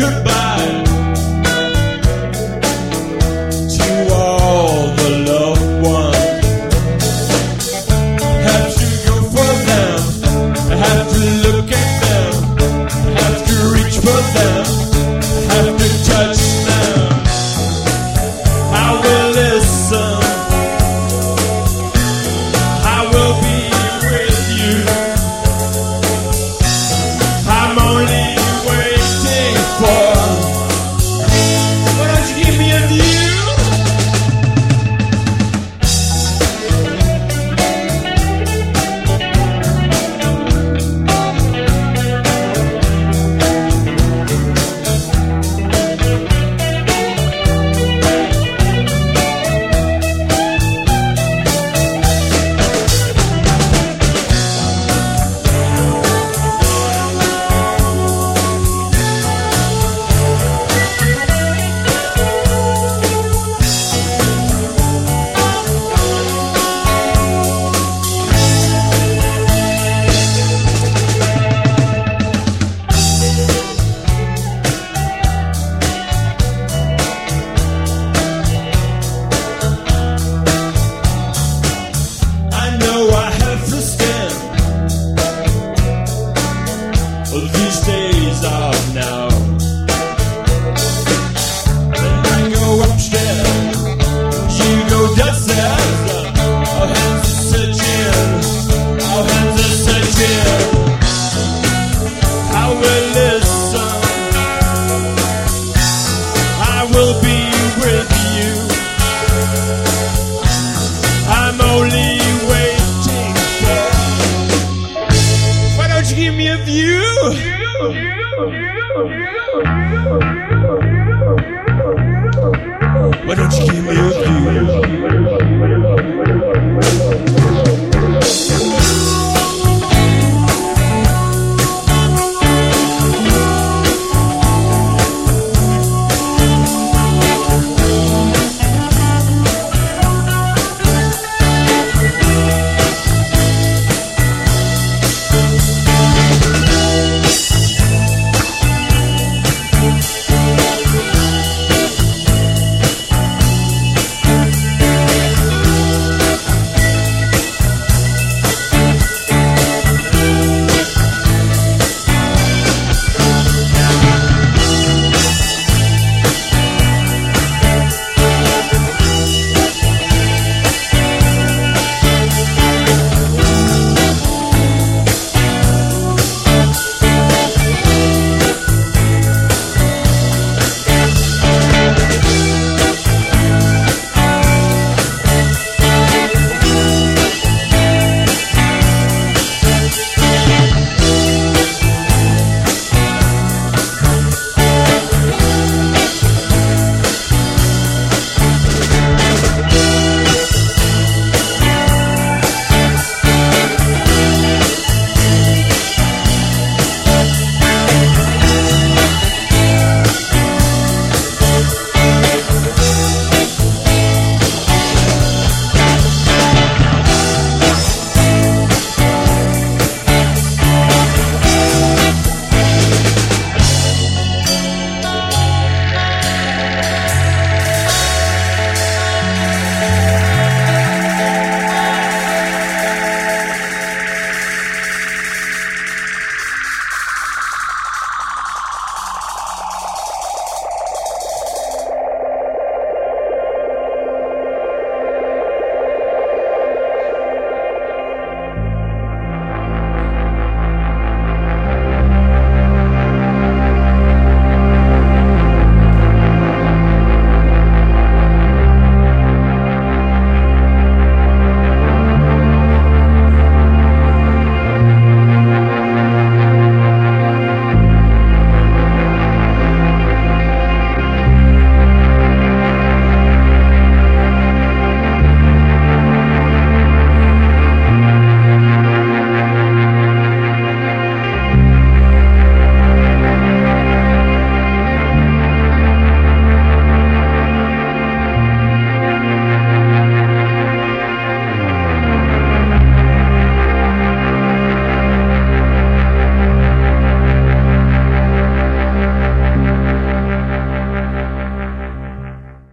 goodbye to all the loved ones. Have to go for them, have to look at them, have to reach for them, have to touch them. I will listen, I will be with you. I'm only waiting for. Why don't you give me a view? These days of now, when I go upstairs, you go downstairs. Our hands are searching, our hands are searching. I will listen, I will be with you. I'm only waiting for. Why don't you give me a view? Why don't you give me a view?